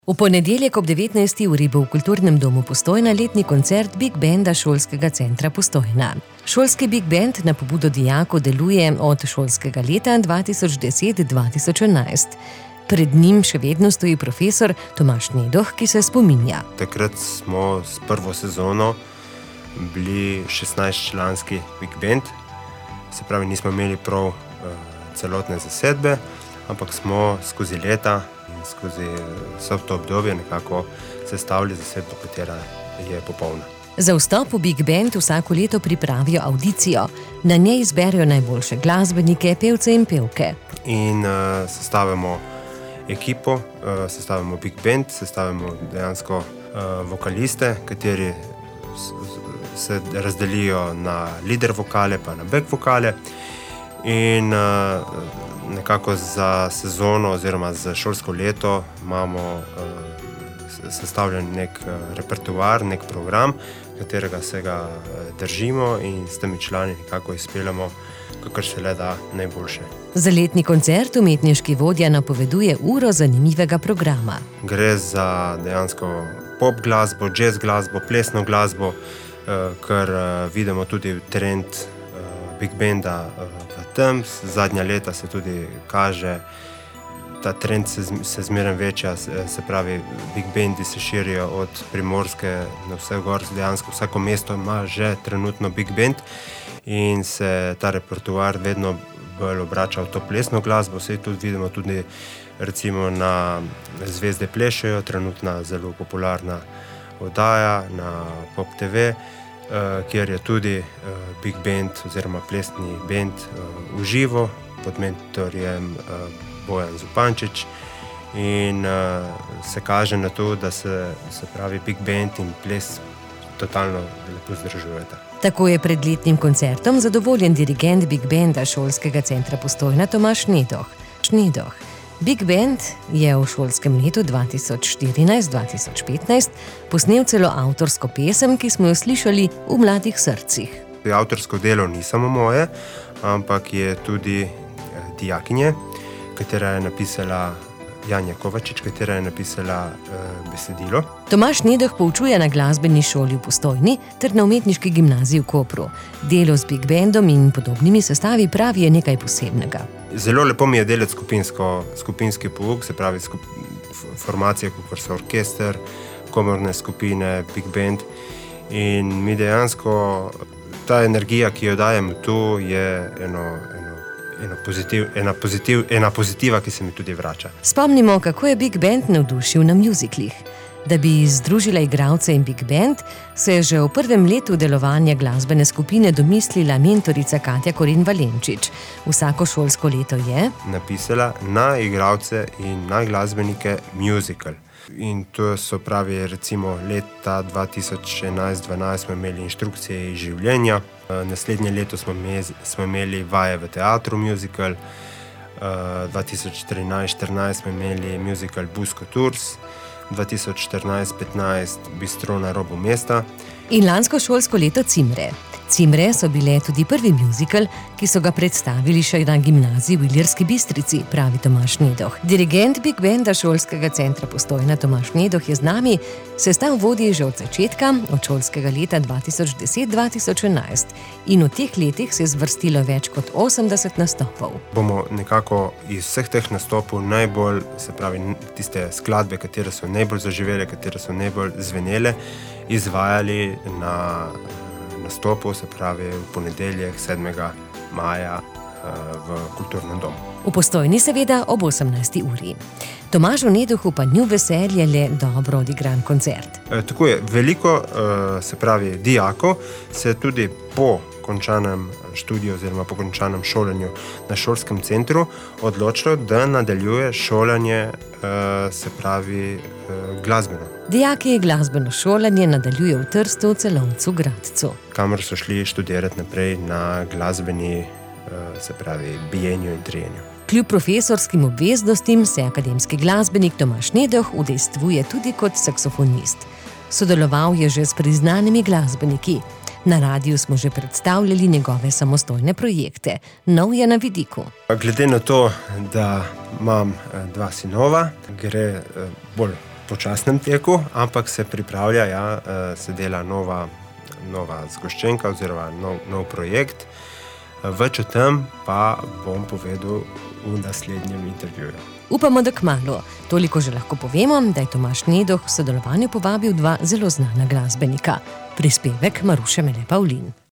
V ponedeljek ob 19. uri bo v Kulturnem domu Postojna letni koncert Big Banda Šolskega centra Postojna. Šolski Big Band na pobudo dijakov deluje od šolskega leta 2010-2011. Pred njim še vedno stoji profesor Tomaž Nedoh, ki se spominja. Takrat smo s prvo sezono bili 16-članski Big Band. Se pravi, nismo imeli prav celotne zasedbe, ampak smo skozi leta in skozi vse to obdobje nekako sestavili zasedbo, katera je popolna. Za vstop v Big Band vsako leto pripravijo avdicijo. Na njej izberejo najboljše glasbenike, pevce in pevke. In sestavimo ekipo, sestavimo Big Band, sestavimo dejansko vokaliste, kateri se razdelijo na lider vokale pa na back vokale. In nekako za sezono oziroma za šolsko leto imamo sestavljen nek repertoar, nek program, katerega se ga držimo in s temi člani nekako izpeljamo, kakor se le da najboljše. Za letni koncert umetniški vodja napoveduje uro zanimivega programa. Gre za dejansko pop glasbo, jazz glasbo, plesno glasbo, ker vidimo tudi trend Big Banda v tem. Zadnja leta se tudi kaže, ta trend se zmeraj večja, se pravi, Big Bandi se širijo od Primorske na vse gor, dejansko vsako mesto ima že trenutno Big Band in se ta repertoar vedno bolj obrača v to plesno glasbo. Vse tudi vidimo tudi recimo na Zvezde plešejo, trenutna zelo popularna oddaja na Pop TV, kjer je tudi Big Band oziroma plesni band v živo pod mentorjem Bojan Zupančič in se kaže na to, da se pravi Big Band in ples totalno lepo združujeta. Tako je pred letnim koncertom zadovoljen dirigent Big Banda Šolskega centra Postojna Tomaž Nedoh. Big Band je v šolskem letu 2014-2015 posnel celo avtorsko pesem, ki smo jo slišali v Mladih srcih. Avtorsko delo ni samo moje, ampak je tudi dijakinje, katera je napisala Janja Kovačič, katera je napisala besedilo. Tomaž Nedoh poučuje na glasbeni šoli v Postojni ter na umetniški gimnaziji v Kopru. Delo z Big Bandom in podobnimi sestavi pravi je nekaj posebnega. Zelo lepo mi je delati skupinski pouk, se pravi formacije, kot so orkester, komorne skupine, Big Band. In mi dejansko ta energija, ki jo dajem tu, je ena pozitiva, ki se mi tudi vrača. Spomnimo, kako je Big Band navdušil na mjuziklih. Da bi združila igralce in Big Band, se je že v prvem letu delovanja glasbene skupine domislila mentorica Katja Korin Valenčič. Vsako šolsko leto je napisala na igralce in na glasbenike musical. In to so pravi recimo leta 2011-2012 smo imeli inštrukcije iz življenja, naslednje leto smo imeli vaje v teatru musical, 2013-2014 smo imeli musical Busko Tours, 2014-2015 Bistro na robu mesta. In lansko šolsko leto Cimre. Cimre so bile tudi prvi muzikal, ki so ga predstavili še na gimnaziji v Ilirski Bistrici, pravi Tomaž Nedoh. Dirigent Big Banda Šolskega centra Postojna Tomaž Nedoh je z nami, sestav vodi že od začetka, od šolskega leta 2010-2011. In v teh letih se je zvrstilo več kot 80 nastopov. Bomo nekako iz vseh teh nastopov najbolj, se pravi tiste skladbe, katere so najbolj zaživele, katere so najbolj zvenele, izvajali na nastopu, se pravi v ponedeljek 7. maja v Kulturnem domu. V Postojni seveda ob 18. uri. Tomažu Nedohu pa ni veselje le dobro odigran koncert. Tako je, veliko, se pravi dijakov, se tudi po končanem študiju oziroma po končanem šolanju na šolskem centru odločilo, da nadaljuje šolanje, se pravi glasbeno. Dijaki glasbeno šolanje nadaljuje v Trstu, Celovcu, Gradcu. Kamor so šli študirati naprej na glasbeni, se pravi bijenju in trijenju. Kljub profesorskim obveznostim se akademski glasbenik Tomaž Nedoh udejstvuje tudi kot saksofonist. Sodeloval je že s priznanimi glasbeniki. Na radiju smo že predstavljali njegove samostojne projekte. Nov je na vidiku. Glede na to, da imam dva sinova, gre bolj počasnem teku, ampak se pripravlja, se dela nova zgoščenka oziroma nov projekt. Več o tem pa bom povedal v naslednjem intervjuju. Upamo, da kmalu. Toliko že lahko povemo, da je Tomaž Nedoh v sodelovanju povabil dva zelo znana glasbenika. Prispevek Maruše Mele Pavlin.